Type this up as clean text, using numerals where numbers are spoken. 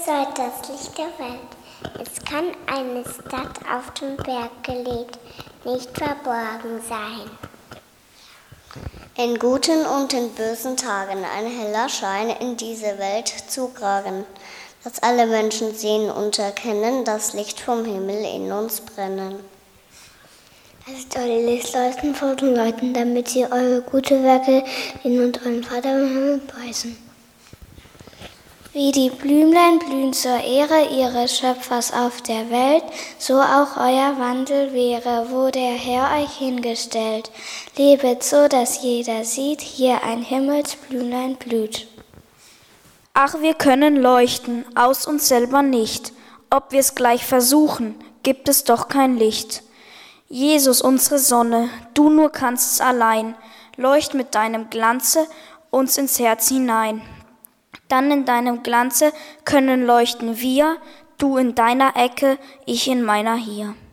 seid das Licht der Welt. Es kann eine Stadt auf dem Berg gelegt, nicht verborgen sein. In guten und in bösen Tagen ein heller Schein in diese Welt zutragen, dass alle Menschen sehen und erkennen, das Licht vom Himmel in uns brennen. Lasst euer Licht leuchten vor den Leuten, damit sie eure gute Werke in und euren Vater im Himmel preisen. Wie die Blümlein blühen zur Ehre ihres Schöpfers auf der Welt, so auch euer Wandel wäre, wo der Herr euch hingestellt. Lebet so, dass jeder sieht, hier ein Himmelsblümlein blüht. Ach, wir können leuchten, aus uns selber nicht. Ob wir's gleich versuchen, gibt es doch kein Licht. Jesus, unsere Sonne, du nur kannst's allein. Leucht mit deinem Glanze uns ins Herz hinein. Dann in deinem Glanze können leuchten wir, du in deiner Ecke, ich in meiner hier.